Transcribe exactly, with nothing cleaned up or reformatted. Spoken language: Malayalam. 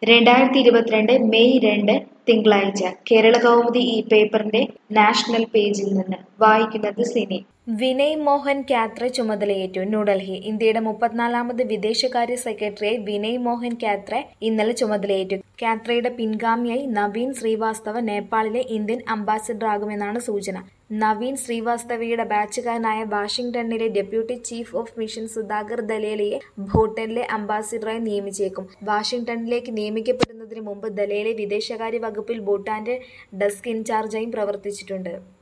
രണ്ടായിരത്തി ഇരുപത്തിരണ്ട് മെയ് രണ്ട് തിങ്കളാഴ്ച കേരളകൗമുദി ഈ പേപ്പറിന്റെ നാഷണൽ പേജിൽ നിന്ന് വായിക്കുന്നത് സിനി. വിനയ് മോഹൻ ക്യാത്ര ചുമതലയേറ്റു. ന്യൂഡൽഹി. ഇന്ത്യയുടെ മുപ്പത്തിനാലാമത് വിദേശകാര്യ സെക്രട്ടറിയായി വിനയ് മോഹൻ ക്യാത്ര ഇന്നലെ ചുമതലയേറ്റു. ക്യാത്രയുടെ പിൻഗാമിയായി നവീൻ ശ്രീവാസ്തവ നേപ്പാളിലെ ഇന്ത്യൻ അംബാസഡറാകുമെന്നാണ് സൂചന. നവീൻ ശ്രീവാസ്തവയുടെ ബാച്ചുകാരനായ വാഷിംഗ്ടണിലെ deputy chief of mission Sudhakar ദലേലയെ ഭൂട്ടാനിലെ അംബാസഡറായി നിയമിച്ചേക്കും. വാഷിംഗ്ടണിലേക്ക് നിയമിക്കപ്പെടുന്നതിന് മുമ്പ് ദലേലെ വിദേശകാര്യ വകുപ്പിൽ ഭൂട്ടാന്റെ ഡെസ്ക് ഇൻചാർജായും പ്രവർത്തിച്ചിട്ടുണ്ട്.